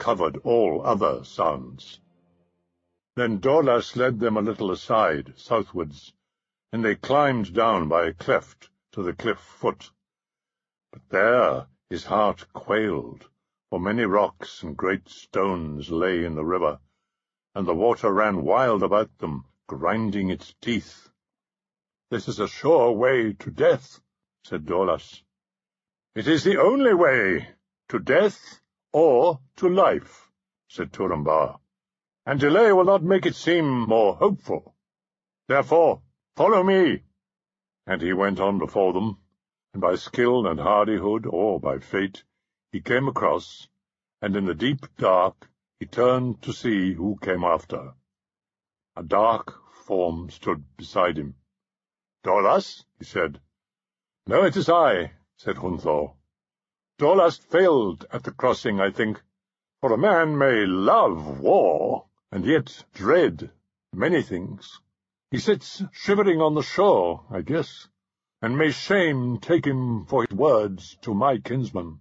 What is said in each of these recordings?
covered all other sounds. Then Dorlas led them a little aside, southwards, and they climbed down by a cleft to the cliff foot. But there his heart quailed, for many rocks and great stones lay in the river, and the water ran wild about them, grinding its teeth. "This is a sure way to death," said Dorlas. "It is the only way, to death or to life," said Turambar, "and delay will not make it seem more hopeful. Therefore, follow me." And he went on before them, and by skill and hardihood, or by fate, he came across, and in the deep dark he turned to see who came after. A dark form stood beside him. "Dorlas?" he said. "No, it is I," said Hunthor. "Dorlas failed at the crossing, I think, for a man may love war, and yet dread many things. He sits shivering on the shore, I guess, and may shame take him for his words to my kinsman."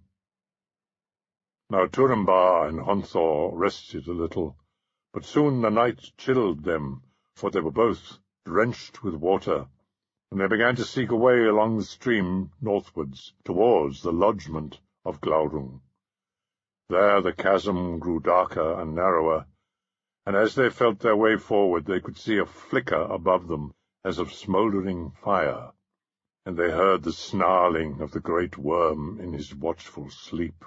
Now Turambar and Hunthor rested a little, but soon the night chilled them, for they were both drenched with water, and they began to seek a way along the stream northwards, towards the lodgment of Glaurung. There the chasm grew darker and narrower, and as they felt their way forward they could see a flicker above them as of smouldering fire, and they heard the snarling of the great worm in his watchful sleep.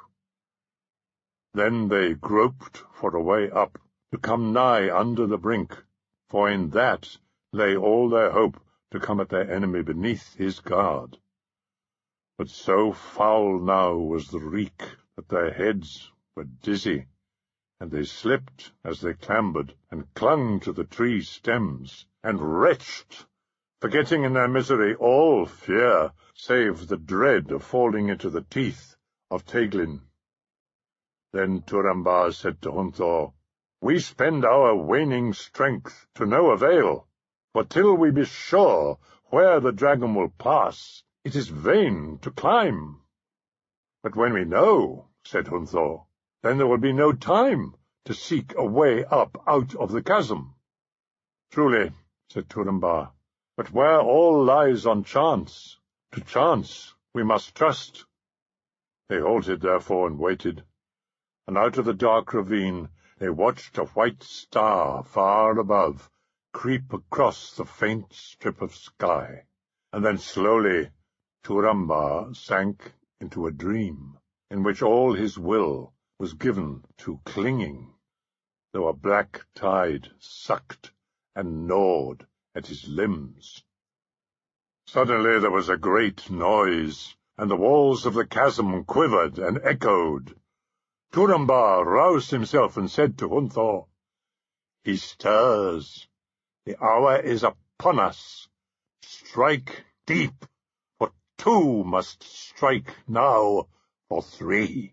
Then they groped for a way up, to come nigh under the brink, for in that lay all their hope to come at their enemy beneath his guard. But so foul now was the reek that their heads were dizzy, and they slipped as they clambered, and clung to the tree stems, and retched, forgetting in their misery all fear, save the dread of falling into the teeth of Teglin. Then Turambar said to Hunthor, "We spend our waning strength to no avail, for till we be sure where the dragon will pass, it is vain to climb." "But when we know," said Hunthor, "then there will be no time to seek a way up out of the chasm." "Truly," said Turambar, "but where all lies on chance, to chance we must trust." They halted therefore and waited, and out of the dark ravine they watched a white star far above creep across the faint strip of sky, and then slowly Turambar sank into a dream, in which all his will was given to clinging, though a black tide sucked and gnawed at his limbs. Suddenly there was a great noise, and the walls of the chasm quivered and echoed. Turambar roused himself and said to Hunthor, "He stirs. The hour is upon us. Strike deep, for two must strike now for three."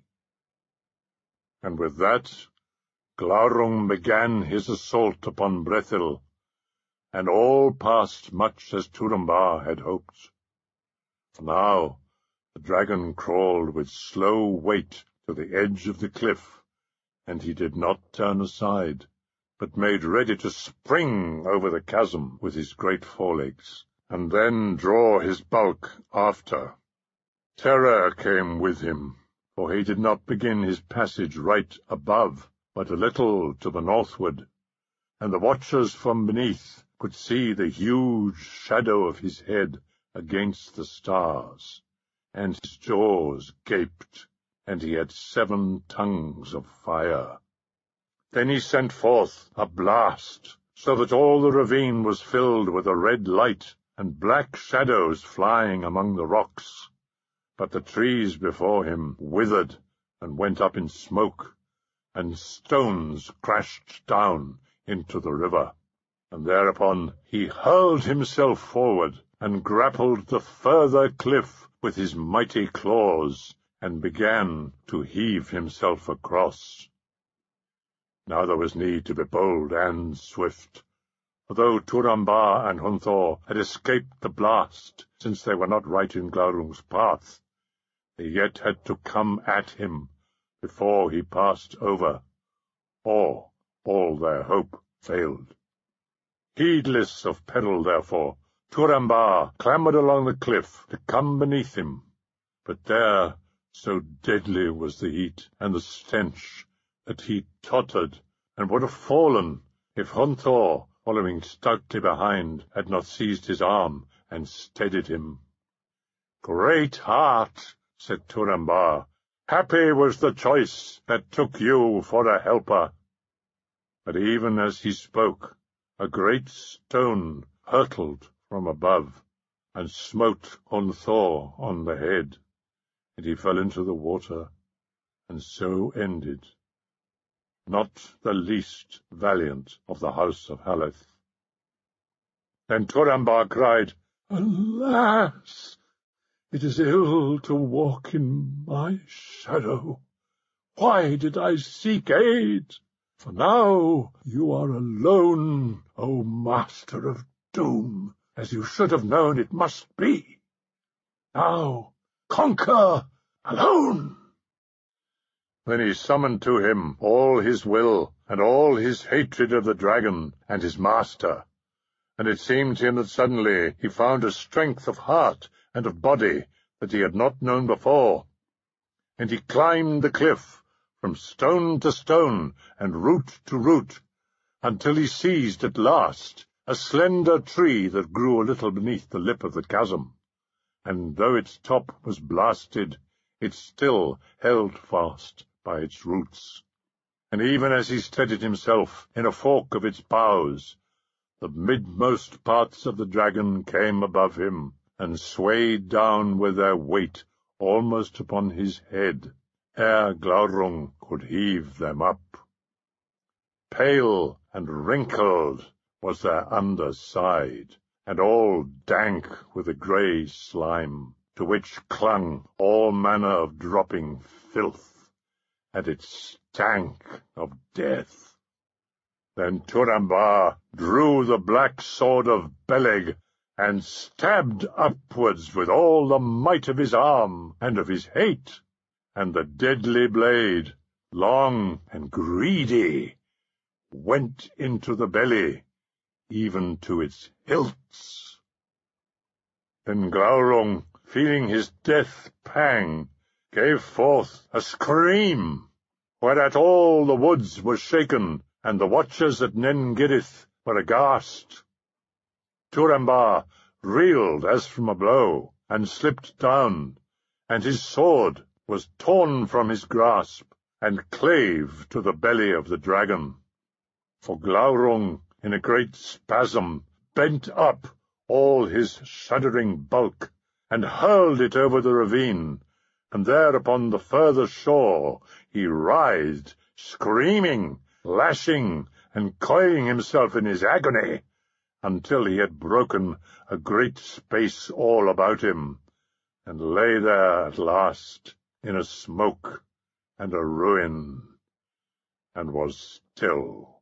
And with that, Glaurung began his assault upon Brethil, and all passed much as Turambar had hoped. For now the dragon crawled with slow weight to the edge of the cliff, and he did not turn aside, but made ready to spring over the chasm with his great forelegs, and then draw his bulk after. Terror came with him, for he did not begin his passage right above, but a little to the northward, and the watchers from beneath could see the huge shadow of his head against the stars, and his jaws gaped, and he had 7 tongues of fire. Then he sent forth a blast, so that all the ravine was filled with a red light, and black shadows flying among the rocks. But the trees before him withered and went up in smoke, and stones crashed down into the river. And thereupon he hurled himself forward, and grappled the further cliff with his mighty claws, and began to heave himself across. Now there was need to be bold and swift, for though Turambar and Hunthor had escaped the blast, since they were not right in Glaurung's path, they yet had to come at him before he passed over, or all their hope failed. Heedless of peril, therefore, Turambar clambered along the cliff to come beneath him. But there, so deadly was the heat and the stench, that he tottered and would have fallen if Hunthor, following stoutly behind, had not seized his arm and steadied him. "Great heart," said Turambar, "happy was the choice that took you for a helper." But even as he spoke, a great stone hurtled from above, and smote Hunthor on the head, and he fell into the water, and so ended, not the least valiant of the house of Haleth. Then Turambar cried, "Alas! It is ill to walk in my shadow. Why did I seek aid? For now you are alone, O Master of Doom, as you should have known it must be. Now conquer alone." Then he summoned to him all his will and all his hatred of the dragon and his master, and it seemed to him that suddenly he found a strength of heart and of body that he had not known before. And he climbed the cliff from stone to stone and root to root, until he seized at last a slender tree that grew a little beneath the lip of the chasm, and though its top was blasted, it still held fast by its roots. And even as he steadied himself in a fork of its boughs, the midmost parts of the dragon came above him, and swayed down with their weight almost upon his head, ere Glaurung could heave them up. Pale and wrinkled was their under side, and all dank with a grey slime, to which clung all manner of dropping filth, and it stank of death. Then Turambar drew the black sword of Beleg, and stabbed upwards with all the might of his arm and of his hate, and the deadly blade, long and greedy, went into the belly, even to its hilts. Then Glaurung, feeling his death pang, gave forth a scream, whereat all the woods were shaken, and the watchers at Nen Girith were aghast. Turambar reeled as from a blow, and slipped down, and his sword was torn from his grasp, and clave to the belly of the dragon. For Glaurung, in a great spasm, bent up all his shuddering bulk, and hurled it over the ravine, and there upon the further shore he writhed, screaming, lashing, and coiling himself in his agony, until he had broken a great space all about him, and lay there at last in a smoke and a ruin, and was still.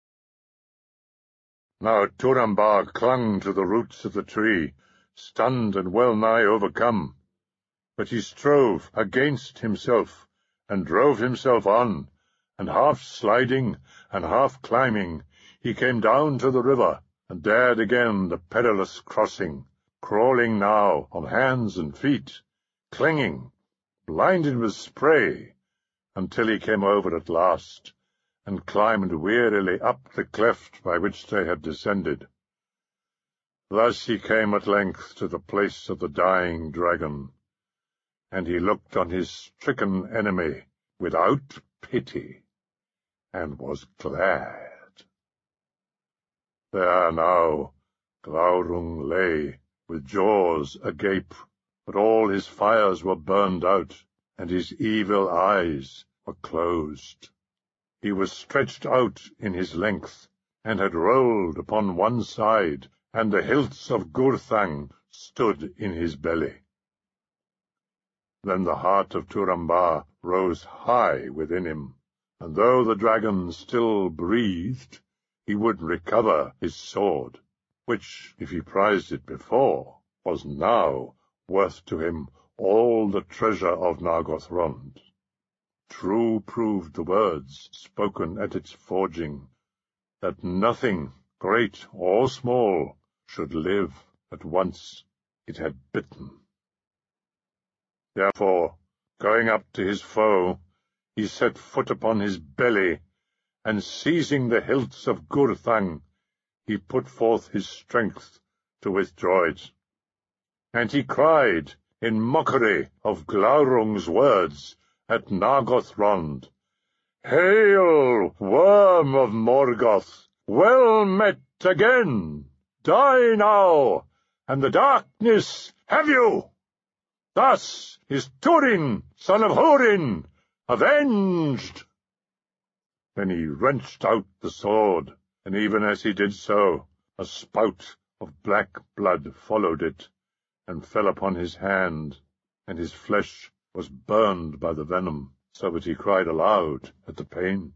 Now Turambar clung to the roots of the tree, stunned and well-nigh overcome, but he strove against himself, and drove himself on, and half sliding and half climbing, he came down to the river, and dared again the perilous crossing, crawling now on hands and feet, clinging, blinded with spray, until he came over at last, and climbed wearily up the cleft by which they had descended. Thus he came at length to the place of the dying dragon, and he looked on his stricken enemy without pity, and was glad. There now Glaurung lay, with jaws agape, but all his fires were burned out, and his evil eyes were closed. He was stretched out in his length, and had rolled upon one side, and the hilts of Gurthang stood in his belly. Then the heart of Turambar rose high within him, and though the dragon still breathed, he would recover his sword, which, if he prized it before, was now worth to him all the treasure of Nargothrond. true proved the words spoken at its forging, that nothing, great or small, should live at once it had bitten. Therefore, going up to his foe, he set foot upon his belly, and seizing the hilts of Gurthang, he put forth his strength to withdraw it. And he cried, in mockery of Glaurung's words, at Nargothrond, "Hail, worm of Morgoth! Well met again! Die now, and the darkness have you! Thus is Turin, son of Húrin, avenged!" Then he wrenched out the sword, and even as he did so, a spout of black blood followed it, and fell upon his hand, and his flesh was burned by the venom, so that he cried aloud at the pain.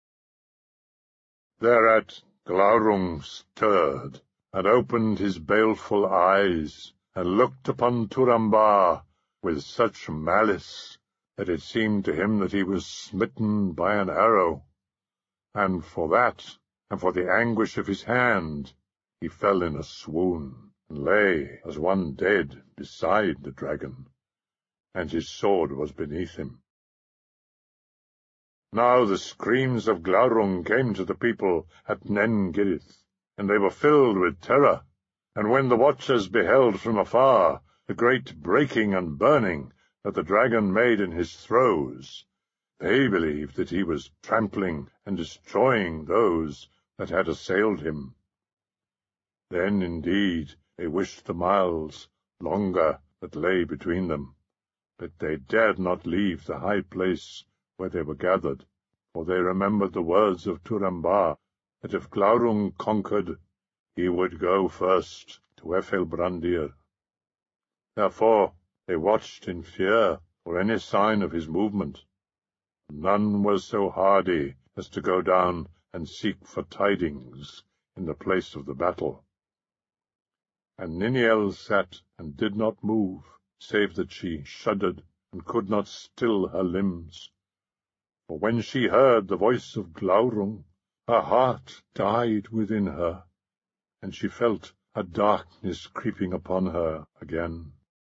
Thereat Glaurung stirred, and opened his baleful eyes, and looked upon Turambar with such malice that it seemed to him that he was smitten by an arrow, and for that, and for the anguish of his hand, he fell in a swoon, and lay as one dead beside the dragon, and his sword was beneath him. Now the screams of Glaurung came to the people at Nen Girith, and they were filled with terror, and when the watchers beheld from afar the great breaking and burning that the dragon made in his throes, they believed that he was trampling and destroying those that had assailed him. Then, indeed, they wished the miles longer that lay between them, but they dared not leave the high place where they were gathered, for they remembered the words of Turambar, that if Glaurung conquered, he would go first to Æthelbrandir. Therefore they watched in fear for any sign of his movement. None was so hardy as to go down and seek for tidings in the place of the battle. And Niniel sat and did not move, save that she shuddered and could not still her limbs. For when she heard the voice of Glaurung, her heart died within her, and she felt a darkness creeping upon her again.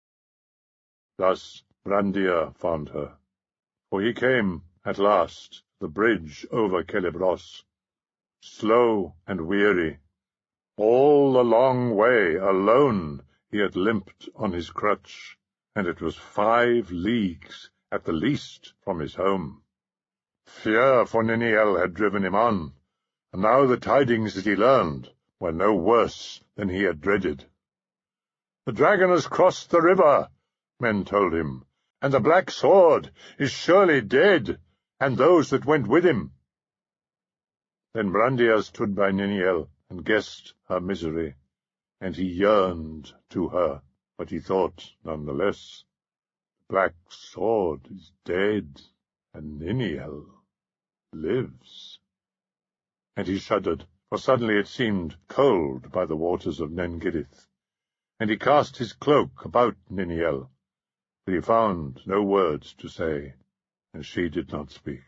Thus Brandir found her, for he came at last the bridge over Celebros, slow and weary. All the long way alone he had limped on his crutch, and it was 5 leagues at the least from his home. Fear for Niniel had driven him on, and now the tidings that he learned were no worse than he had dreaded. "The dragon has crossed the river," men told him, "and the black sword is surely dead, and those that went with him." Then Brandir stood by Niniel and guessed her misery, and he yearned to her, but he thought none the less, "The black sword is dead, and Niniel lives." And he shuddered, for suddenly it seemed cold by the waters of Nen Girith, and he cast his cloak about Niniel, but he found no words to say, and she did not speak.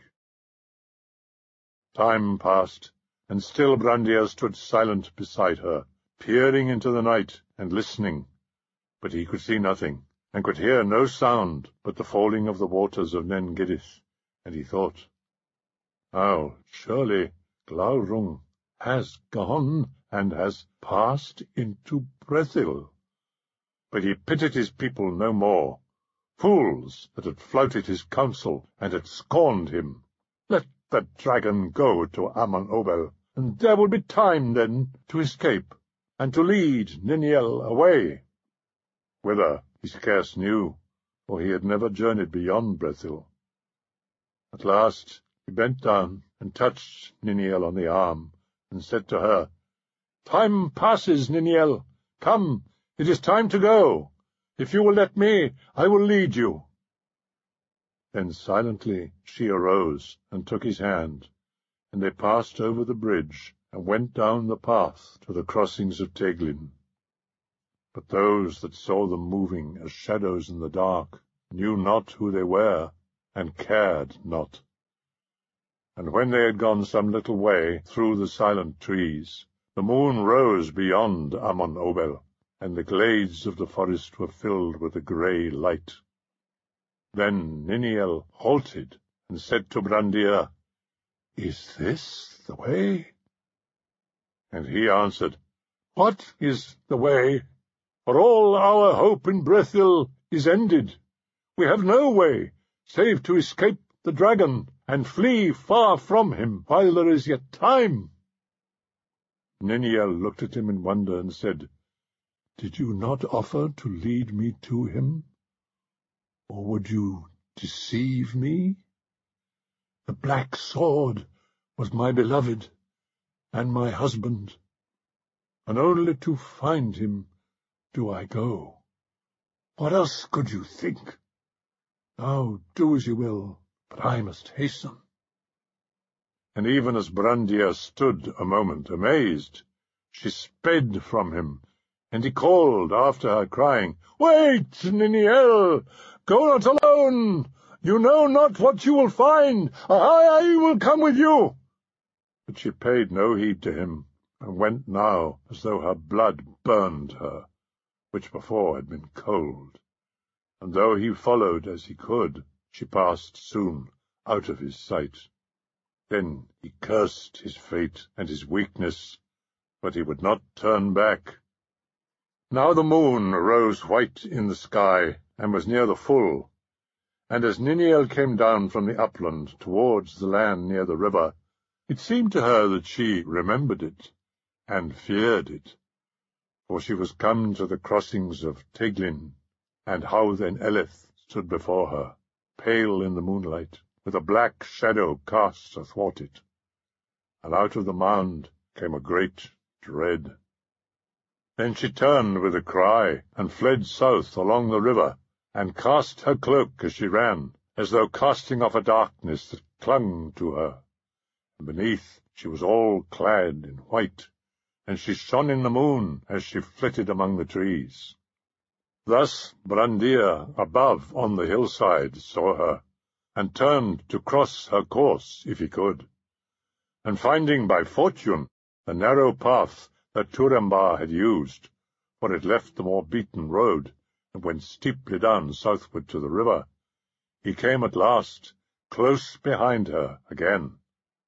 Time passed, and still Brandir stood silent beside her, peering into the night and listening, but he could see nothing, and could hear no sound but the falling of the waters of Nen Girith, and he thought, "Now, surely Glaurung has gone and has passed into Brethil." But he pitied his people no more, fools that had flouted his counsel and had scorned him. Let the dragon go to Amon Obel, and there will be time then to escape, and to lead Niniel away. Whither he scarce knew, for he had never journeyed beyond Brethil. At last he bent down and touched Niniel on the arm, and said to her, "Time passes, Niniel. Come, it is time to go. If you will let me, I will lead you." Then silently she arose and took his hand, and they passed over the bridge and went down the path to the crossings of Teglin. But those that saw them moving as shadows in the dark knew not who they were, and cared not. And when they had gone some little way through the silent trees, the moon rose beyond Amon Obel, and the glades of the forest were filled with a grey light. Then Niniel halted and said to Brandir, "Is this the way?" And he answered, "What is the way? For all our hope in Brethil is ended. We have no way, save to escape the dragon, and flee far from him while there is yet time." Niniel looked at him in wonder and said, "Did you not offer to lead me to him? Or would you deceive me? The black sword was my beloved and my husband, and only to find him do I go. What else could you think? Now do as you will, but I must hasten." And even as Brandir stood a moment amazed, she sped from him, and he called after her, crying, "Wait, Niniel! Go not alone! You know not what you will find. I will come with you." But she paid no heed to him, and went now as though her blood burned her, which before had been cold. And though he followed as he could, she passed soon out of his sight. Then he cursed his fate and his weakness, but he would not turn back. Now the moon rose white in the sky, and was near the full, and as Niniel came down from the upland towards the land near the river, it seemed to her that she remembered it, and feared it, for she was come to the crossings of Teglin, and Howth en Eleth stood before her, pale in the moonlight, with a black shadow cast athwart it, and out of the mound came a great dread. Then she turned with a cry, and fled south along the river, and cast her cloak as she ran, as though casting off a darkness that clung to her. And beneath she was all clad in white, and she shone in the moon as she flitted among the trees. Thus Brandir above on the hillside saw her, and turned to cross her course if he could. And finding by fortune the narrow path that Turambar had used, for it left the more beaten road, and went steeply down southward to the river, he came at last close behind her again.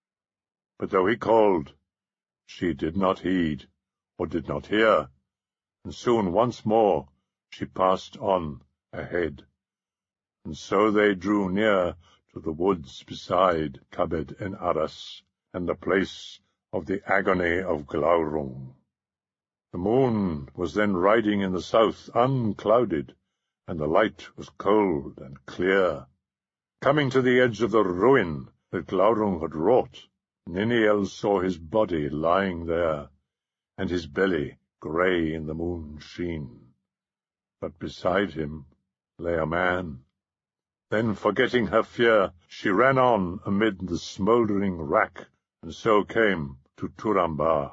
But though he called, she did not heed, or did not hear, and soon once more she passed on ahead. And so they drew near to the woods beside Cabed en Aras, and the place of the agony of Glaurung. The moon was then riding in the south unclouded, and the light was cold and clear. Coming to the edge of the ruin that Glaurung had wrought, Niniel saw his body lying there, and his belly grey in the moon sheen. But beside him lay a man. Then, forgetting her fear, she ran on amid the smouldering wrack, and so came to Turambar.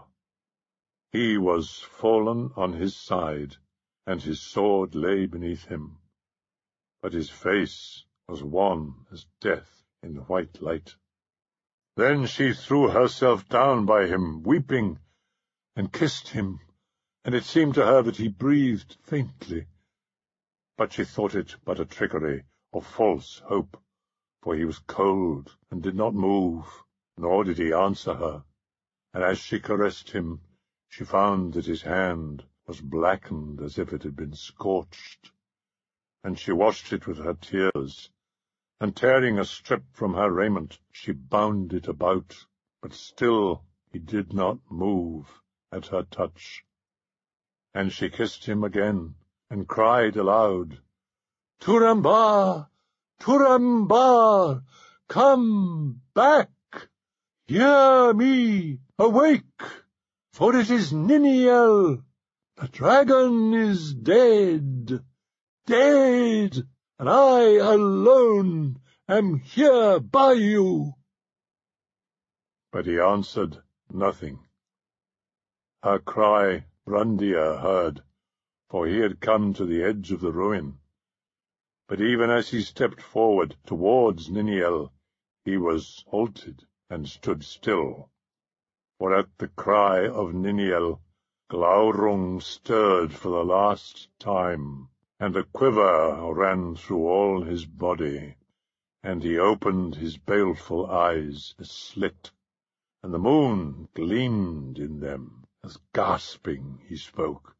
He was fallen on his side, and his sword lay beneath him, but his face was wan as death in the white light. Then she threw herself down by him, weeping, and kissed him, and it seemed to her that he breathed faintly. But she thought it but a trickery of false hope, for he was cold and did not move, nor did he answer her. And as she caressed him, she found that his hand was blackened as if it had been scorched, and she washed it with her tears, and tearing a strip from her raiment, she bound it about, but still he did not move at her touch. And she kissed him again, and cried aloud, "Turambar! Turambar! Come back! Hear me! Awake! For it is Niniel! The dragon is dead! Dead! And I alone am here by you." But he answered nothing. Her cry Brandir heard, for he had come to the edge of the ruin, But even as he stepped forward towards Niniel, he was halted and stood still. For at the cry of Niniel, Glaurung stirred for the last time, and a quiver ran through all his body, and he opened his baleful eyes a slit, and the moon gleamed in them, as gasping he spoke.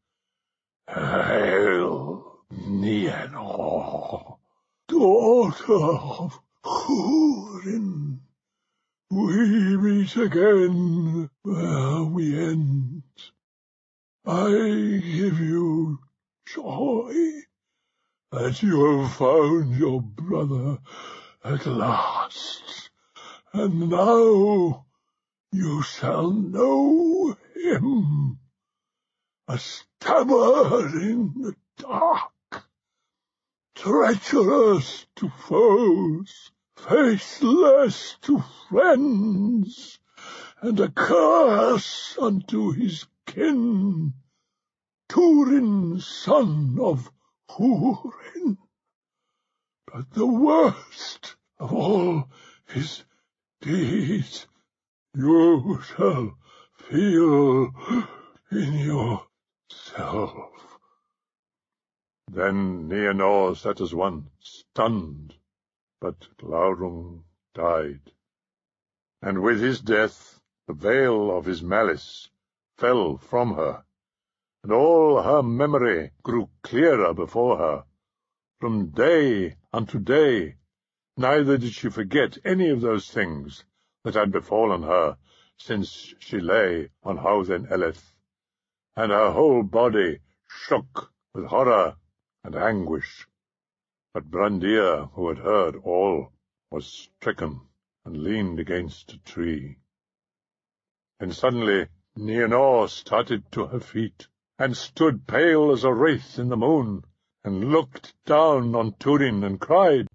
Hail, Nienor, daughter of Húrin! We meet again where we end. I give you joy that you have found your brother at last, and now you shall know him. A stabber in the dark, treacherous to foes, faithless to friends, and a curse unto his kin, Túrin, son of Húrin. But the worst of all his deeds you shall feel in yourself. Then Nienor sat as one, stunned, but Glaurung died. And with his death the veil of his malice fell from her, and all her memory grew clearer before her. From day unto day, neither did she forget any of those things that had befallen her since she lay on Howth Eleth, and her whole body shook with horror and anguish. But Brandir, who had heard all, was stricken and leaned against a tree. And suddenly Nienor started to her feet, and stood pale as a wraith in the moon, and looked down on Túrin and cried,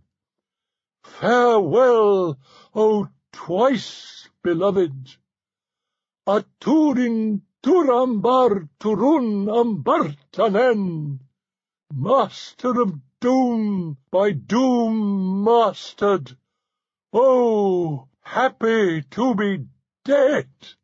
Farewell, O twice beloved! A Túrin Turambar Turun Ambartanen, master of doom, by doom mastered. Oh, happy to be dead!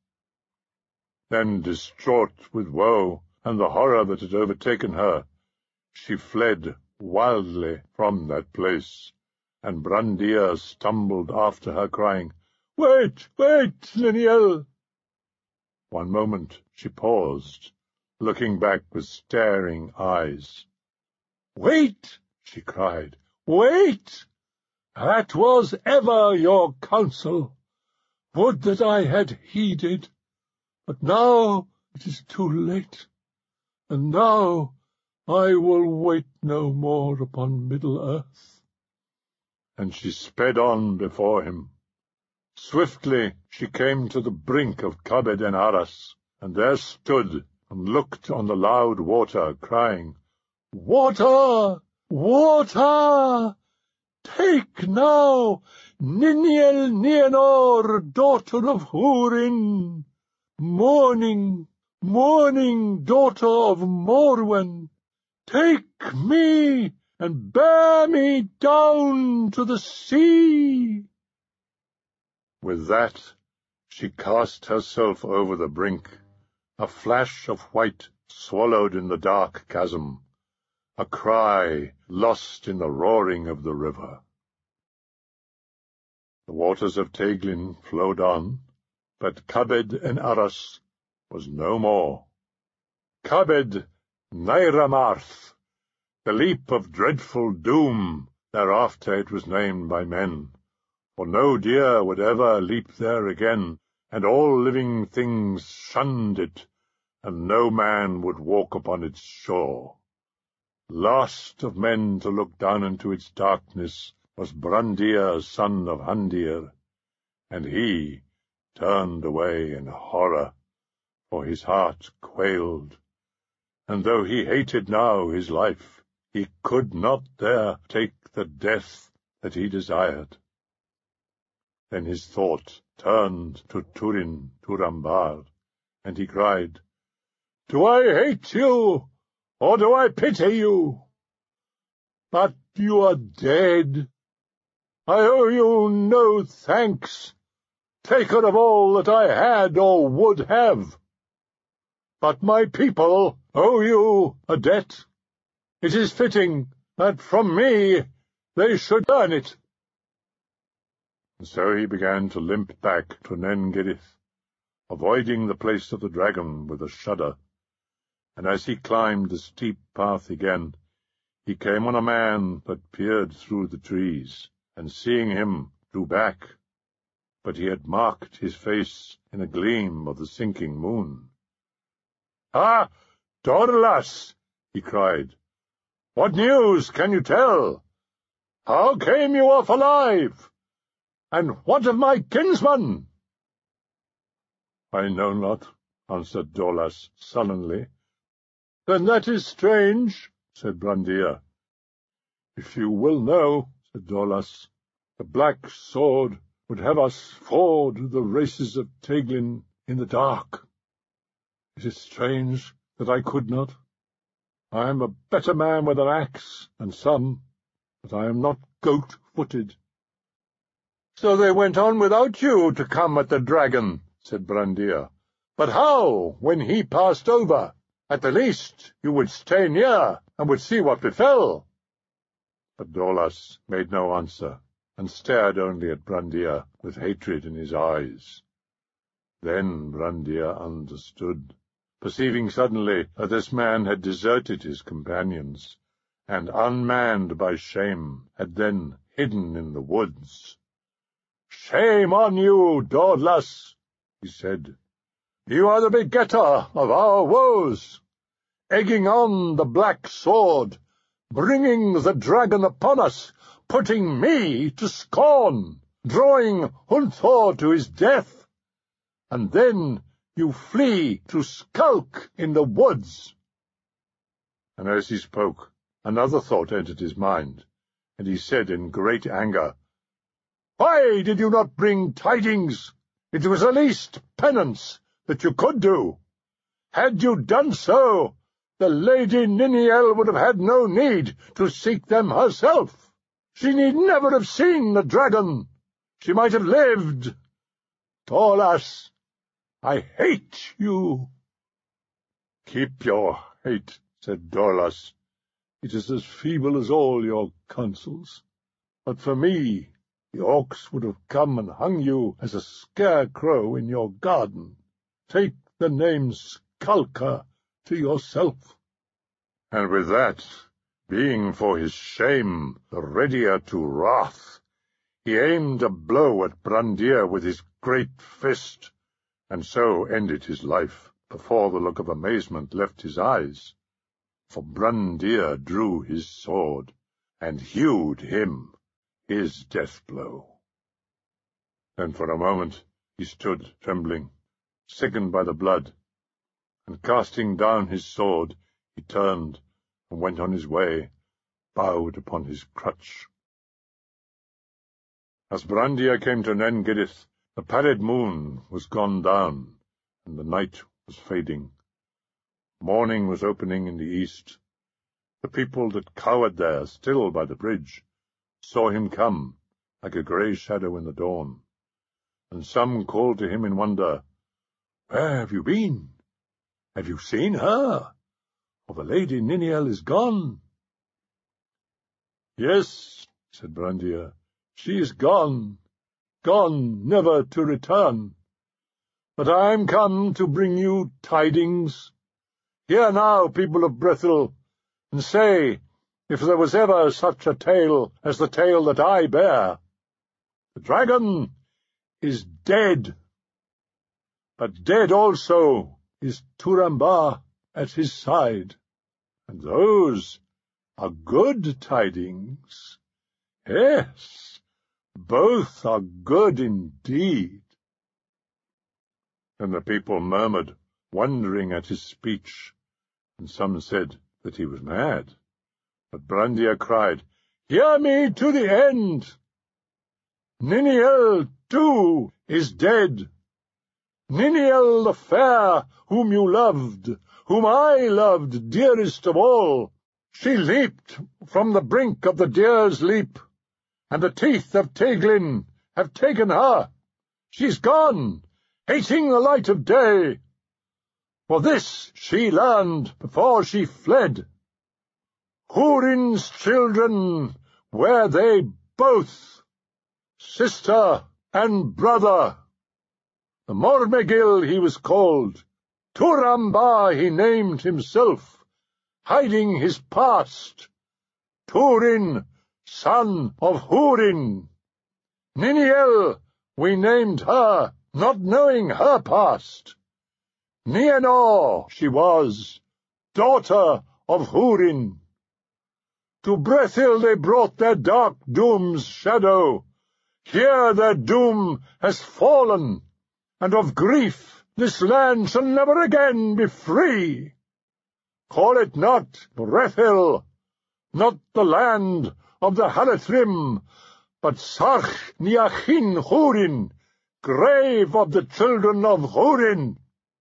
Then, distraught with woe and the horror that had overtaken her, she fled wildly from that place, and Brandir stumbled after her, crying, Wait, wait, Niniel! One moment she paused, looking back with staring eyes. Wait, she cried, wait! That was ever your counsel. Would that I had heeded, but now it is too late, and now I will wait no more upon Middle-earth. And she sped on before him. Swiftly she came to the brink of Cabed en Aras, and there stood and looked on the loud water, crying, Water! Water! Take now Niniel Nienor, daughter of Húrin, mourning, mourning daughter of Morwen. Take me and bear me down to the sea. With that she cast herself over the brink, a flash of white swallowed in the dark chasm, a cry lost in the roaring of the river. The waters of Teiglin flowed on, but Cabed en Aras was no more. Cabed Nairamarth, the leap of dreadful doom, thereafter it was named by men, for no deer would ever leap there again, and all living things shunned it, and no man would walk upon its shore. Last of men to look down into its darkness was Brandir, son of Hundir, and he turned away in horror, for his heart quailed, and though he hated now his life, he could not there take the death that he desired. Then his thought turned to Túrin Turambar, and he cried, Do I hate you, or do I pity you? but you are dead. I owe you no thanks, taker of all that I had or would have. But my people owe you a debt. It is fitting that from me they should earn it. And so he began to limp back to Nen Gidith, avoiding the place of the dragon with a shudder. And as he climbed the steep path again, he came on a man that peered through the trees, and seeing him, drew back. But he had marked his face in a gleam of the sinking moon. "Ah, Dorlas!" he cried. "What news can you tell? How came you off alive? And what of my kinsman?" "I know not," answered Dorlas sullenly. "Then that is strange," said Brandir. "If you will know," said Dorlas, "the black sword would have us ford the races of Teglin in the dark. It is strange that I could not. I am a better man with an axe than some, but I am not goat-footed." "So they went on without you to come at the dragon," said Brandir. "But how, when he passed over? At the least you would stay near, and would see what befell." But Dorlas made no answer, and stared only at Brandir with hatred in his eyes. Then Brandir understood, perceiving suddenly that this man had deserted his companions, and, unmanned by shame, had then hidden in the woods. "Shame on you, Dorlas," he said. "You are the begetter of our woes, egging on the black sword, bringing the dragon upon us, putting me to scorn, drawing Hunthor to his death, and then you flee to skulk in the woods." And as he spoke, another thought entered his mind, and he said in great anger, "Why did you not bring tidings? It was the least penance that you could do. Had you done so, the Lady Niniel would have had no need to seek them herself. She need never have seen the dragon. She might have lived. Dorlas, I hate you." "Keep your hate," said Dorlas. "It is as feeble as all your counsels. But for me, the orcs would have come and hung you as a scarecrow in your garden. Take the name Skulker to yourself." And with that, being for his shame the readier to wrath, he aimed a blow at Brandir with his great fist, and so ended his life, before the look of amazement left his eyes. For Brandir drew his sword, and hewed him his death-blow. Then for a moment he stood trembling, sickened by the blood, and casting down his sword, he turned and went on his way, bowed upon his crutch. As Brandir came to Nen Gidith, the pallid moon was gone down, and the night was fading. Morning was opening in the east. The people that cowered there, still by the bridge, saw him come, like a grey shadow in the dawn, and some called to him in wonder, "Where have you been? Have you seen her? For the Lady Niniel is gone." "Yes," said Brandir, "she is gone, gone never to return. But I am come to bring you tidings. Hear now, people of Brethil, and say if there was ever such a tale as the tale that I bear. The dragon is dead, but dead also is Turambar at his side, and those are good tidings. Yes, both are good indeed." Then the people murmured, wondering at his speech, and some said that he was mad. But Brandir cried, "Hear me to the end. Niniel, too, is dead. Niniel the fair, whom you loved, whom I loved dearest of all, She leaped from the brink of the Deer's Leap, and the teeth of Teighlin have taken her. She's gone, hating the light of day. For this she learned before she fled. Húrin's children were they both, sister and brother. The Mormegil he was called, Turambar he named himself, hiding his past. Turin, son of Húrin. Niniel we named her, not knowing her past. Nienor she was, daughter of Húrin. To Brethil they brought their dark doom's shadow. Here their doom has fallen, and of grief this land shall never again be free. Call it not Brethil, not the land of the Halathrim, but Sarch Niachin Húrin, grave of the children of Húrin.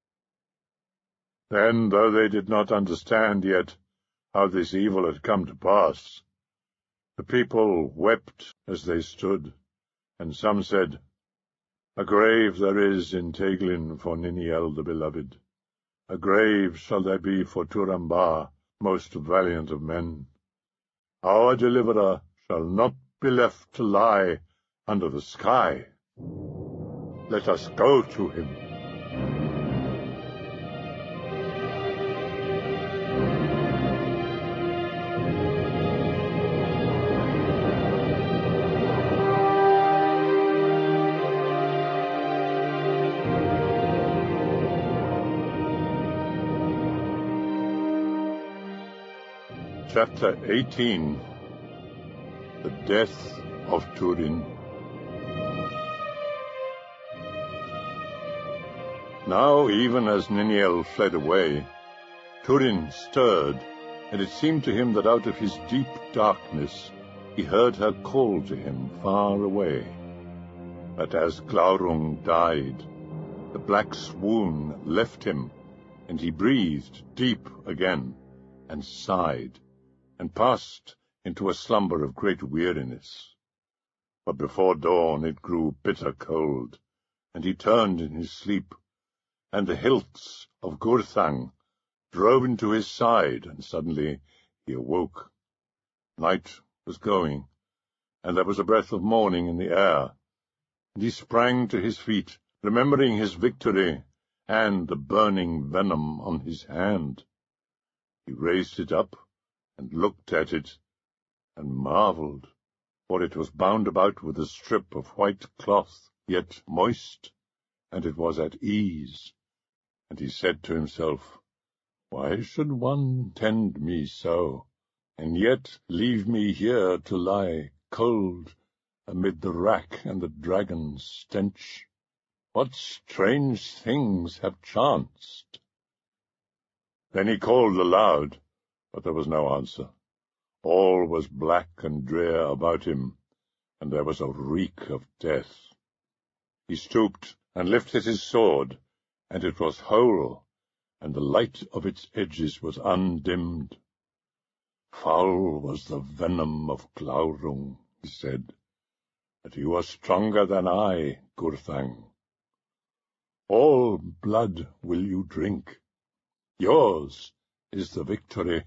Then, though they did not understand yet how this evil had come to pass, the people wept as they stood, and some said, A grave there is in Teiglin for Niniel the beloved. A grave shall there be for Turambar, most valiant of men. Our deliverer shall not be left to lie under the sky. Let us go to him. Chapter 18. The Death of Turin. Now, even as Niniel fled away, Turin stirred, and it seemed to him that out of his deep darkness he heard her call to him far away. But as Glaurung died, the black swoon left him, and he breathed deep again, and sighed, and passed into a slumber of great weariness. But before dawn it grew bitter cold, and he turned in his sleep, and the hilts of Gurthang drove into his side, and suddenly he awoke. Night was going, and there was a breath of morning in the air, and he sprang to his feet, remembering his victory and the burning venom on his hand. He raised it up, and looked at it, and marvelled, for it was bound about with a strip of white cloth, yet moist, and it was at ease. And he said to himself, Why should one tend me so, and yet leave me here to lie cold amid the rack and the dragon's stench? What strange things have chanced? Then he called aloud, but there was no answer. All was black and drear about him, and there was a reek of death. He stooped and lifted his sword, and it was whole, and the light of its edges was undimmed. Foul was the venom of Glaurung, he said, but you are stronger than I, Gurthang. All blood will you drink. Yours is the victory.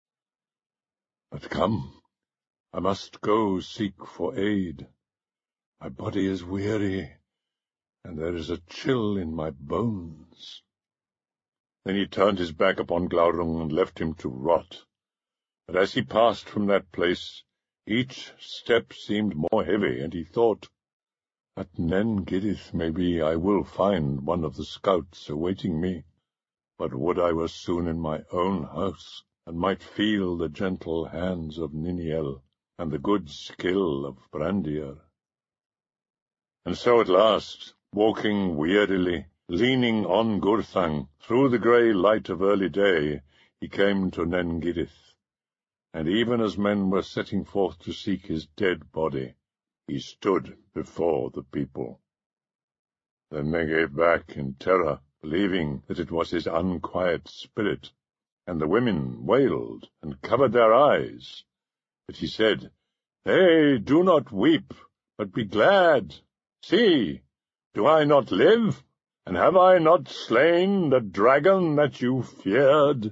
But come, I must go seek for aid. My body is weary, and there is a chill in my bones. Then he turned his back upon Glaurung and left him to rot. But as he passed from that place, each step seemed more heavy, and he thought, At Nen Gidith maybe I will find one of the scouts awaiting me. But would I were soon in my own house, and might feel the gentle hands of Niniel, and the good skill of Brandir. And so at last, walking wearily, leaning on Gurthang, through the grey light of early day, he came to Nen Gidith, and even as men were setting forth to seek his dead body, he stood before the people. Then they gave back in terror, believing that it was his unquiet spirit. And the women wailed and covered their eyes. But he said, Nay, do not weep, but be glad. See, do I not live? And have I not slain the dragon that you feared?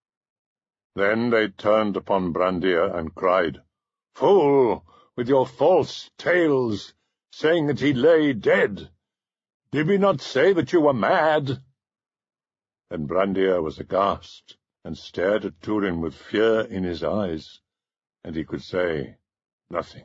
Then they turned upon Brandir and cried, Fool, with your false tales, saying that he lay dead. Did we not say that you were mad? Then Brandir was aghast, and stared at Turin with fear in his eyes, and he could say nothing.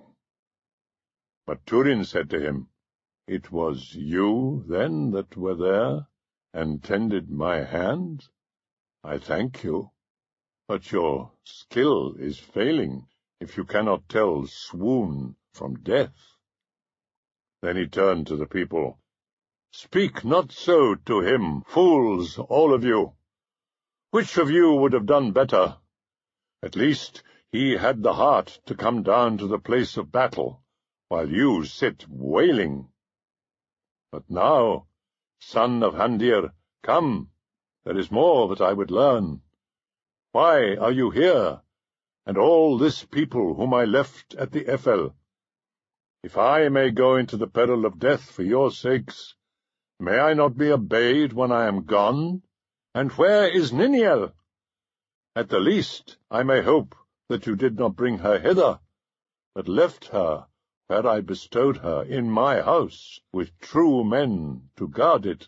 But Turin said to him, It was you, then, that were there, and tended my hand? I thank you, but your skill is failing, if you cannot tell swoon from death. Then he turned to the people. Speak not so to him, fools, all of you. Which of you would have done better? At least he had the heart to come down to the place of battle, while you sit wailing. But now, son of Handir, come, there is more that I would learn. Why are you here, and all this people whom I left at the Ephel? If I may go into the peril of death for your sakes, may I not be obeyed when I am gone? And where is Niniel? At the least I may hope that you did not bring her hither, but left her where I bestowed her in my house, with true men to guard it.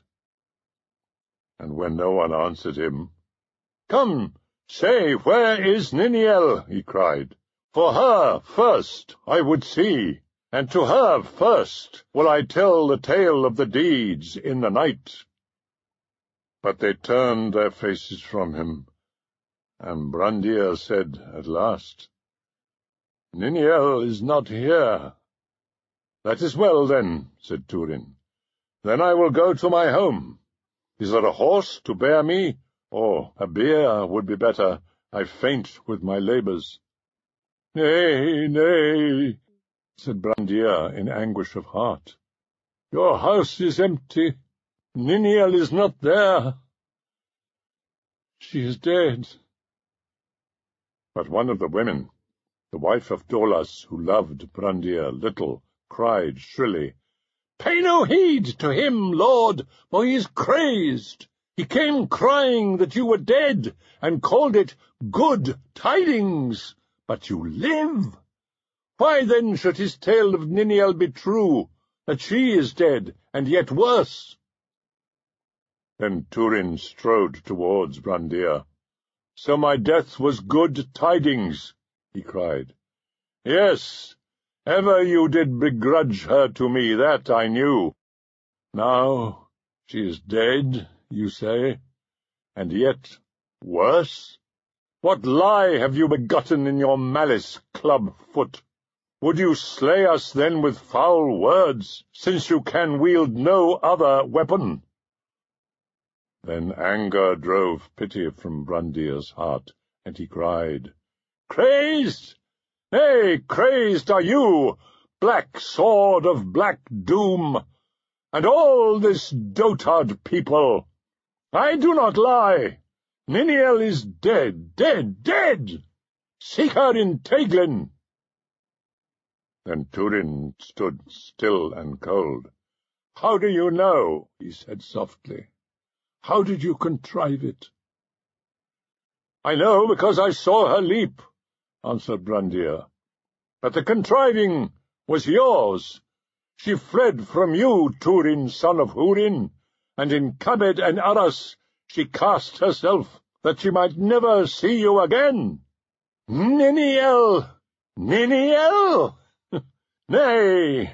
And when no one answered him, Come, say, where is Niniel? He cried. For her first I would see, and to her first will I tell the tale of the deeds in the night. But they turned their faces from him, and Brandir said at last, Niniel is not here. That is well, then, said Turin. Then I will go to my home. Is there a horse to bear me? Or a bier would be better. I faint with my labours. Nay, nay, said Brandir in anguish of heart. Your house is empty. Niniel is not there. She is dead. But one of the women, the wife of Dolas, who loved Brandir little, cried shrilly, Pay no heed to him, lord, for he is crazed. He came crying that you were dead, and called it good tidings. But you live. Why then should his tale of Niniel be true, that she is dead, and yet worse? Then Turin strode towards Brandir. So my death was good tidings, he cried. Yes, ever you did begrudge her to me, that I knew. Now she is dead, you say, and yet worse? What lie have you begotten in your malice, club-foot? Would you slay us then with foul words, since you can wield no other weapon? Then anger drove pity from Brandir's heart, and he cried, Crazed! Nay, crazed are you, black sword of black doom, and all this dotard people. I do not lie. Niniel is dead, dead, dead. Seek her in Teglin. Then Turin stood still and cold. How do you know? He said softly. How did you contrive it? I know because I saw her leap, answered Brandir. But the contriving was yours. She fled from you, Turin, son of Hurin, and in Kabed and Aras she cast herself, that she might never see you again. Niniel! Niniel! Nay,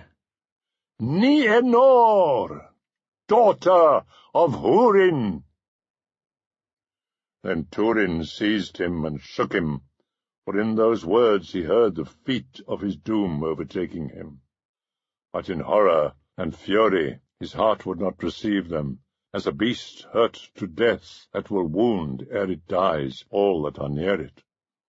Nienor, daughter of Hurin. Then Turin seized him and shook him, for in those words he heard the feet of his doom overtaking him. But in horror and fury his heart would not receive them, as a beast hurt to death that will wound ere it dies all that are near it.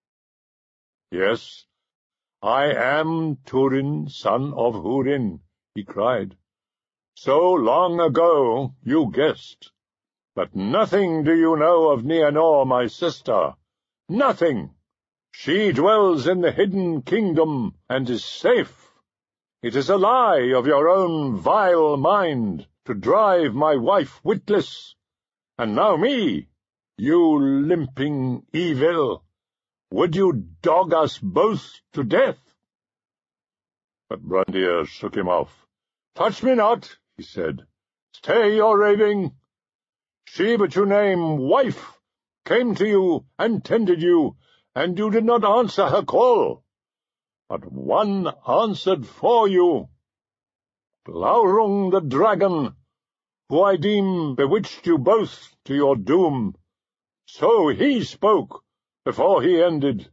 Yes, I am Turin, son of Hurin, he cried. So long ago you guessed. But nothing do you know of Nienor, my sister, nothing. She dwells in the hidden kingdom, and is safe. It is a lie of your own vile mind, to drive my wife witless, and now me, you limping evil, would you dog us both to death? But Brandir shook him off. Touch me not, he said. Stay your raving. She but you name wife came to you and tended you, and you did not answer her call. But one answered for you. Glaurung the dragon, who I deem bewitched you both to your doom. So he spoke before he ended.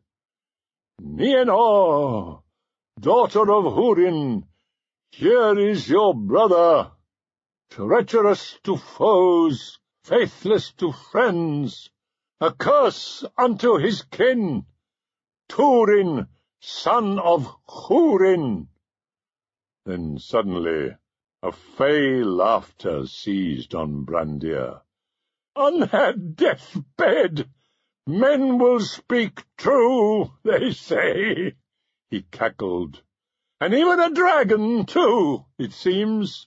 Nienor, daughter of Húrin, here is your brother, treacherous to foes, faithless to friends, a curse unto his kin, Túrin, son of Húrin. Then suddenly a fey laughter seized on Brandir. On her deathbed, men will speak true, they say, he cackled. And even a dragon, too, it seems.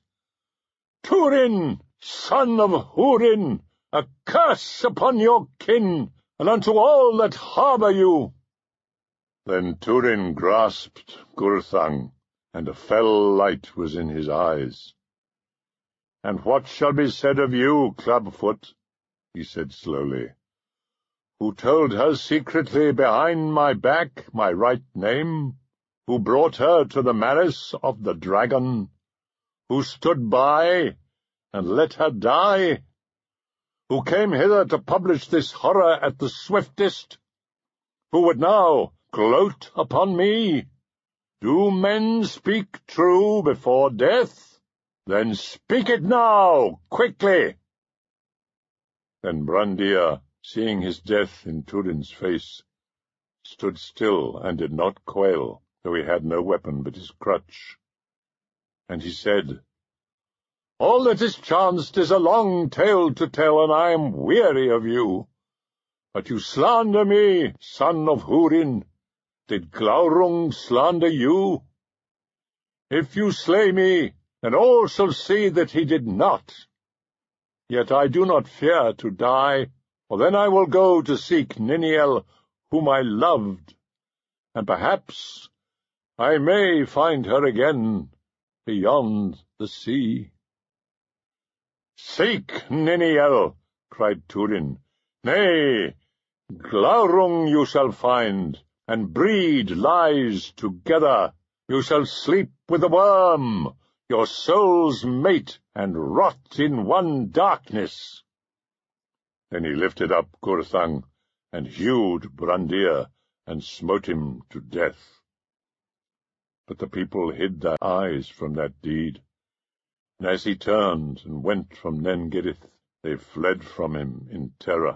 Túrin, son of Húrin, a curse upon your kin, and unto all that harbour you. Then Túrin grasped Gurthang, and a fell light was in his eyes. And what shall be said of you, Clubfoot? He said slowly, who told her secretly behind my back my right name, who brought her to the malice of the dragon, who stood by and let her die, who came hither to publish this horror at the swiftest, who would now gloat upon me? Do men speak true before death? Then speak it now, quickly. Then Brandir, seeing his death in Túrin's face, stood still and did not quail, though he had no weapon but his crutch. And he said, All that is chanced is a long tale to tell, and I am weary of you. But you slander me, son of Húrin. Did Glaurung slander you? If you slay me, then all shall see that he did not. Yet I do not fear to die, for then I will go to seek Niniel, whom I loved, and perhaps I may find her again beyond the sea. Seek Niniel, cried Túrin. Nay, Glaurung you shall find, and breed lies together. You shall sleep with the worm, your soul's mate, and rot in one darkness. Then he lifted up Gurthang, and hewed Brandir, and smote him to death. But the people hid their eyes from that deed, and as he turned and went from Nen-Girith, they fled from him in terror.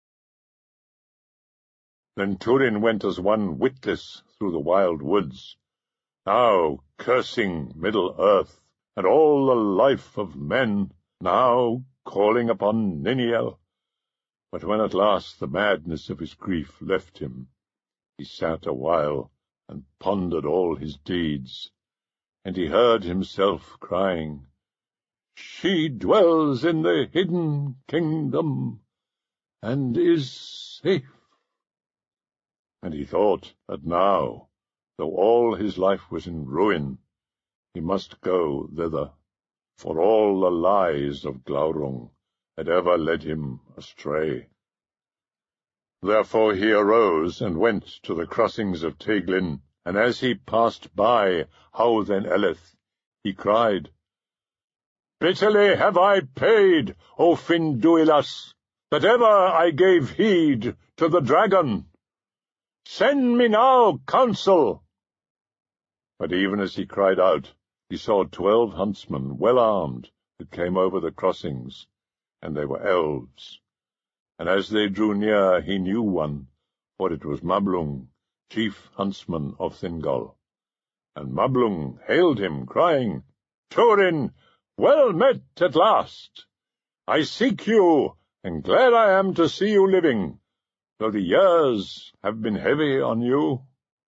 Then Túrin went as one witless through the wild woods, now cursing Middle-earth and all the life of men, now calling upon Niniel. But when at last the madness of his grief left him, he sat a while and pondered all his deeds, and he heard himself crying, She dwells in the hidden kingdom, and is safe. And he thought that now, though all his life was in ruin, he must go thither, for all the lies of Glaurung had ever led him astray. Therefore he arose and went to the crossings of Teiglin, and as he passed by Howth-en-Elleth, he cried, Bitterly have I paid, O Finduilas, that ever I gave heed to the dragon. Send me now counsel. But even as he cried out, he saw 12 huntsmen, well armed, that came over the crossings, and they were elves. And as they drew near, he knew one, for it was Mablung, chief huntsman of Thingol. And Mablung hailed him, crying, Túrin, well met at last. I seek you, and glad I am to see you living, though the years have been heavy on you."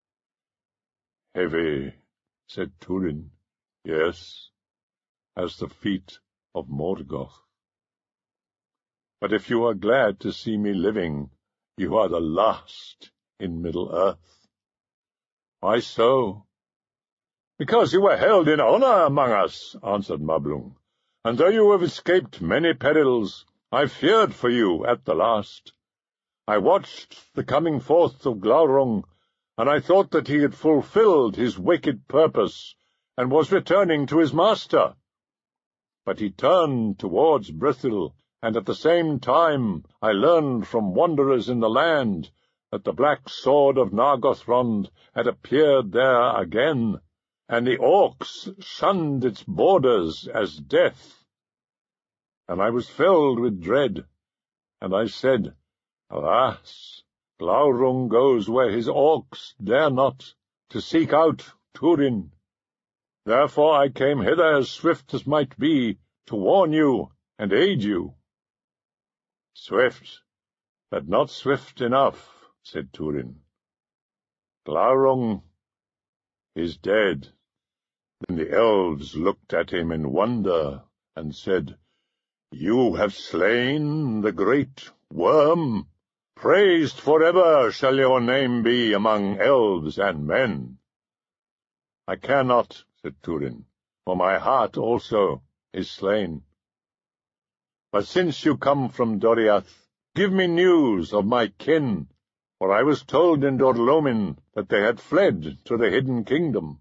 "Heavy," said Turin, "yes, as the feet of Morgoth. But if you are glad to see me living, you are the last in Middle-earth." "Why so?" "Because you were held in honor among us," answered Mablung, "and though you have escaped many perils, I feared for you at the last. I watched the coming forth of Glaurung, and I thought that he had fulfilled his wicked purpose, and was returning to his master. But he turned towards Brithil, and at the same time I learned from wanderers in the land that the black sword of Nargothrond had appeared there again, and the orcs shunned its borders as death. And I was filled with dread, and I said, 'Alas, Glaurung goes where his orcs dare not, to seek out Turin. Therefore I came hither as swift as might be, to warn you and aid you.'" "Swift, but not swift enough," said Turin. "Glaurung is dead." Then the elves looked at him in wonder, and said, "You have slain the great worm. Praised forever shall your name be among elves and men." "I care not," said Turin, "for my heart also is slain. But since you come from Doriath, give me news of my kin, for I was told in Dor-lómin that they had fled to the hidden kingdom."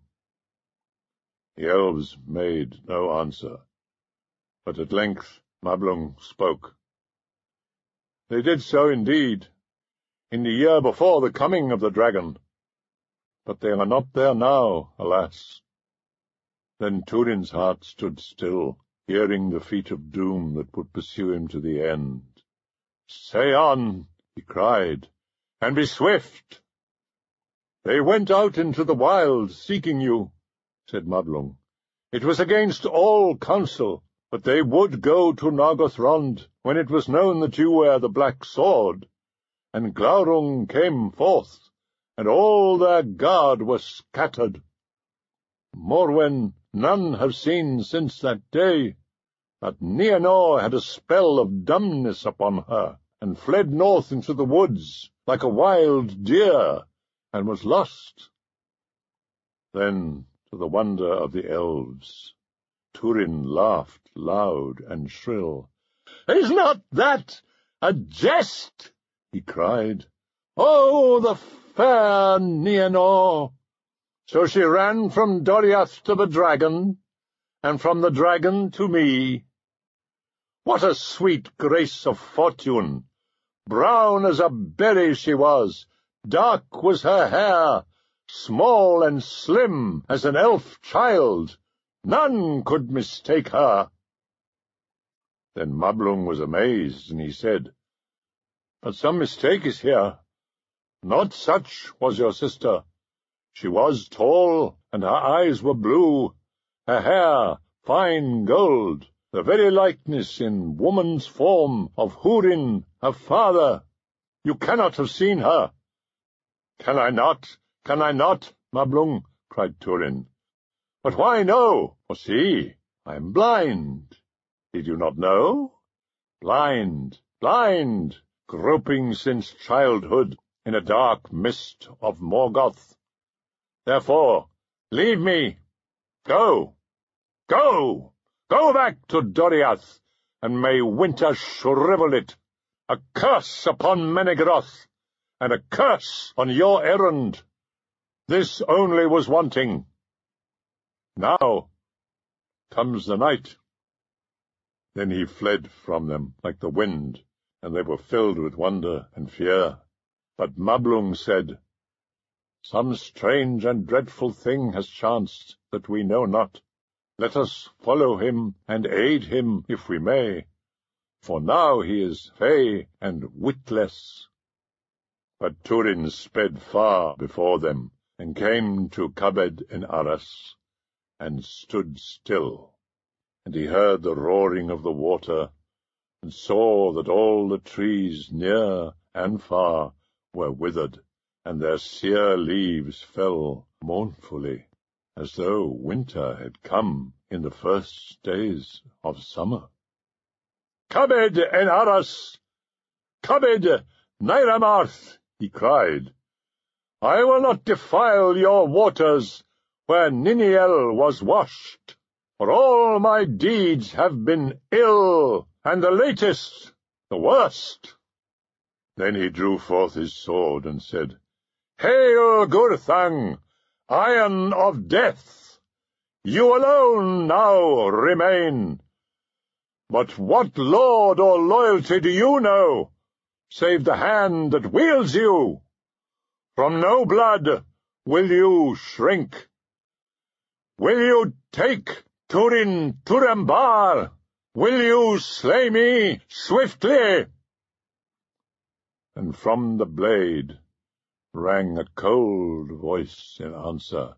The elves made no answer, but at length Mablung spoke. "They did so indeed, in the year before the coming of the dragon, but they are not there now, alas." Then Turin's heart stood still, hearing the feet of doom that would pursue him to the end. "Say on," he cried, "and be swift." "They went out into the wild, seeking you," said Mablung. "It was against all counsel, but they would go to Nargothrond when it was known that you wear the black sword. And Glaurung came forth, and all their guard was scattered. Morwen none have seen since that day, but Nienor had a spell of dumbness upon her, and fled north into the woods like a wild deer, and was lost." Then, to the wonder of the elves, Turin laughed loud and shrill. "Is not that a jest?" he cried. "Oh, the fair Nienor! So she ran from Doriath to the dragon, and from the dragon to me. What a sweet grace of fortune! Brown as a berry she was, dark was her hair, small and slim as an elf child. None could mistake her." Then Mablung was amazed, and he said, "But some mistake is here. Not such was your sister. She was tall, and her eyes were blue, her hair fine gold, the very likeness in woman's form of Húrin, her father. You cannot have seen her." "Can I not? Can I not, Mablung?" cried Turin. "But why no? For see, I am blind. Did you not know? Blind, blind, groping since childhood in a dark mist of Morgoth. Therefore, leave me. Go, go, go back to Doriath, and may winter shrivel it. A curse upon Menegroth, and a curse on your errand. This only was wanting. Now comes the night." Then he fled from them like the wind, and they were filled with wonder and fear. But Mablung said, "Some strange and dreadful thing has chanced that we know not. Let us follow him and aid him if we may, for now he is fey and witless." But Turin sped far before them, and came to Cabed in Arras, and stood still, and he heard the roaring of the water, and saw that all the trees near and far were withered, and their sere leaves fell mournfully, as though winter had come in the first days of summer. "Cabed en aras! Cabed Nairamarth!" he cried. "I will not defile your waters where Niniel was washed, for all my deeds have been ill, and the latest the worst." Then he drew forth his sword and said, "Hail, Gurthang, Iron of Death! You alone now remain. But what lord or loyalty do you know, save the hand that wields you? From no blood will you shrink. Will you take Turin Turambar? Will you slay me swiftly?" And from the blade rang a cold voice in answer,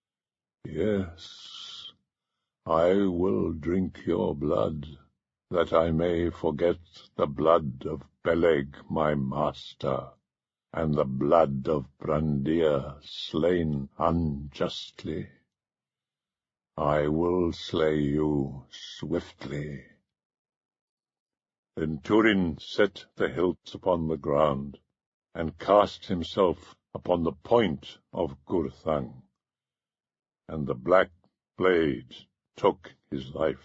"Yes, I will drink your blood, that I may forget the blood of Peleg my master, and the blood of Brandir slain unjustly. I will slay you swiftly." Then Turin set the hilt upon the ground, and cast himself upon the point of Gurthang, and the black blade took his life.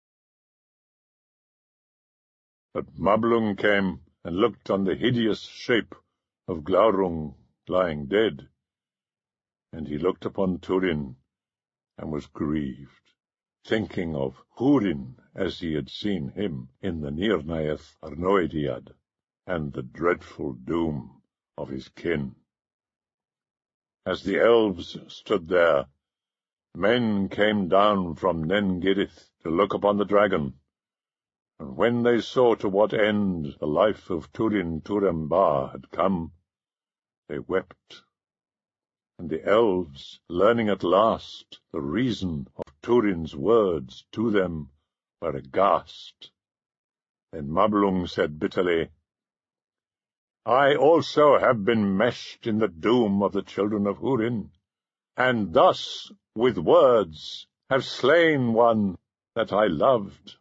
But Mablung came and looked on the hideous shape of Glaurung lying dead, and he looked upon Turin and was grieved, thinking of Húrin as he had seen him in the Nirnaeth Arnoediad, and the dreadful doom of his kin. As the elves stood there, men came down from Nen Girith to look upon the dragon, and when they saw to what end the life of Turin Turambar had come, they wept. And the elves, learning at last the reason of Turin's words to them, were aghast. Then Mablung said bitterly, "I also have been meshed in the doom of the children of Húrin, and thus with words have slain one that I loved."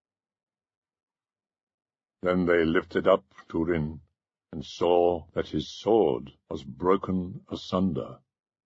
Then they lifted up Turin, and saw that his sword was broken asunder.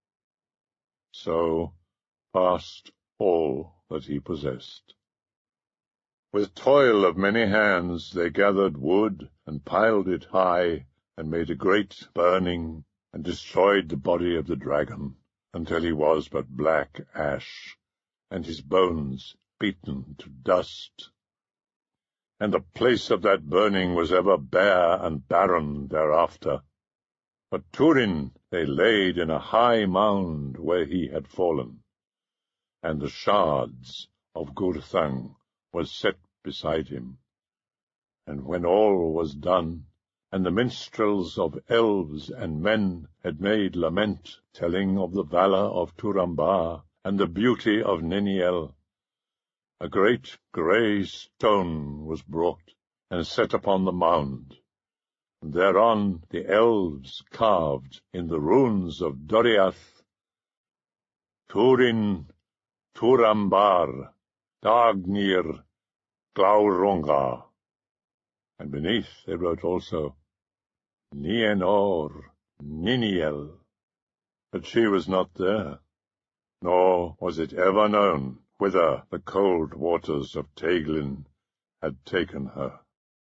So passed all that he possessed. With toil of many hands they gathered wood, and piled it high, and made a great burning, and destroyed the body of the dragon, until he was but black ash, and his bones beaten to dust. And the place of that burning was ever bare and barren thereafter. But Turin they laid in a high mound where he had fallen, and the shards of Gurthang was set beside him. And when all was done, and the minstrels of elves and men had made lament, telling of the valour of Turambar and the beauty of Niniel, a great grey stone was brought and set upon the mound, and thereon the elves carved in the runes of Doriath, Turin Turambar Dagnir Glaurunga, and beneath they wrote also, Nienor Niniel. But she was not there, nor was it ever known whither the cold waters of Teiglin had taken her.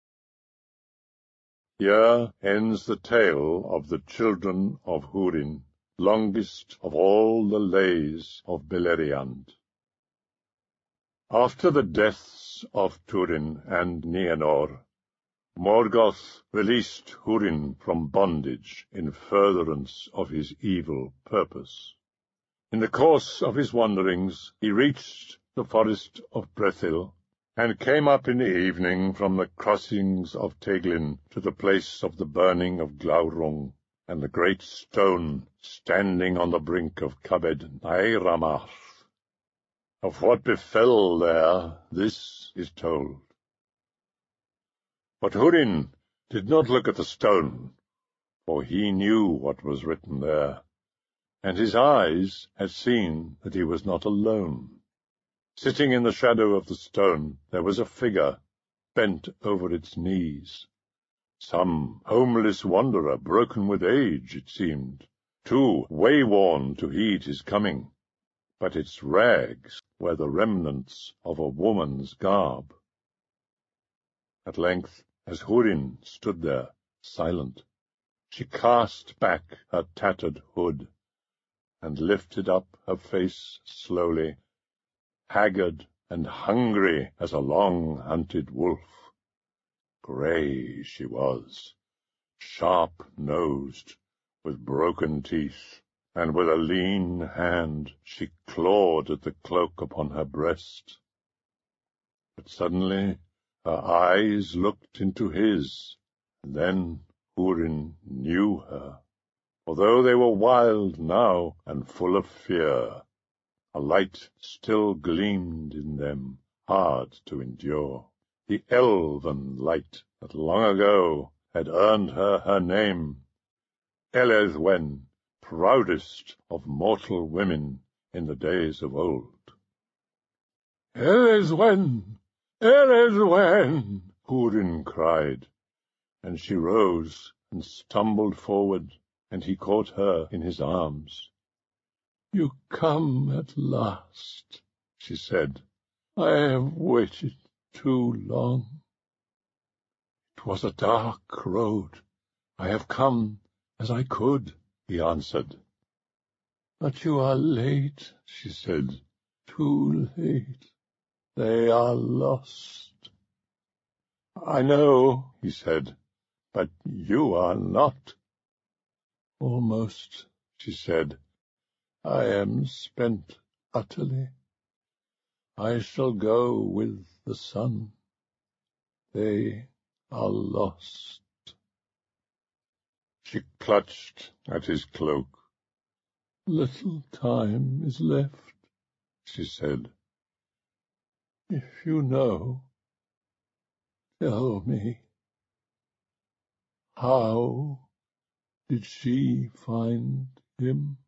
Here ends the tale of the children of Húrin, longest of all the lays of Beleriand. After the deaths of Turin and Nienor, Morgoth released Húrin from bondage in furtherance of his evil purpose. In the course of his wanderings he reached the forest of Brethil, and came up in the evening from the crossings of Teiglin to the place of the burning of Glaurung, and the great stone standing on the brink of Cabed Nairamarth. Of what befell there, this is told. But Húrin did not look at the stone, for he knew what was written there, and his eyes had seen that he was not alone. Sitting in the shadow of the stone there was a figure, bent over its knees. Some homeless wanderer, broken with age, it seemed, too wayworn to heed his coming, but its rags were the remnants of a woman's garb. At length, as Húrin stood there, silent, she cast back her tattered hood, and lifted up her face slowly, haggard and hungry as a long-hunted wolf. Grey she was, sharp-nosed, with broken teeth, and with a lean hand she clawed at the cloak upon her breast. But suddenly her eyes looked into his, and then Húrin knew her. For though they were wild now and full of fear, a light still gleamed in them, hard to endure, the elven light that long ago had earned her her name, Elethwen, proudest of mortal women in the days of old. Elethwen! Elethwen! Húrin cried, and she rose and stumbled forward, and he caught her in his arms. "You come at last," she said. "I have waited too long." "It was a dark road. I have come as I could," he answered. "But you are late," she said. "Too late. They are lost." "I know," he said, "but you are not." "Almost," she said. "I am spent utterly. I shall go with the sun. They are lost." She clutched at his cloak. "Little time is left," she said. "If you know, tell me, how did she find him?"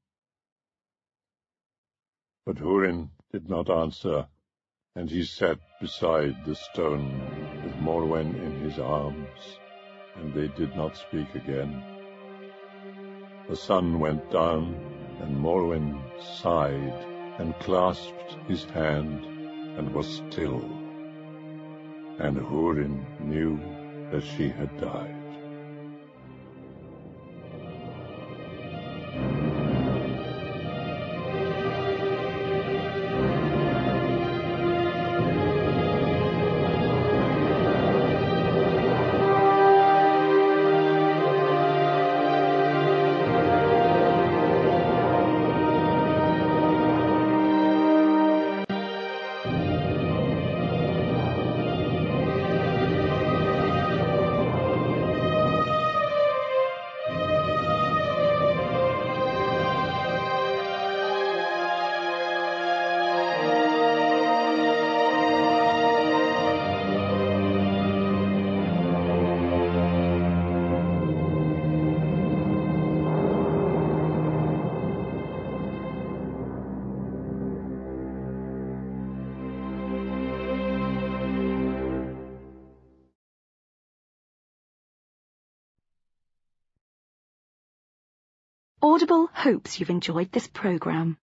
But Húrin did not answer, and he sat beside the stone with Morwen in his arms, and they did not speak again. The sun went down, and Morwen sighed and clasped his hand and was still, and Húrin knew that she had died. Audible hopes you've enjoyed this programme.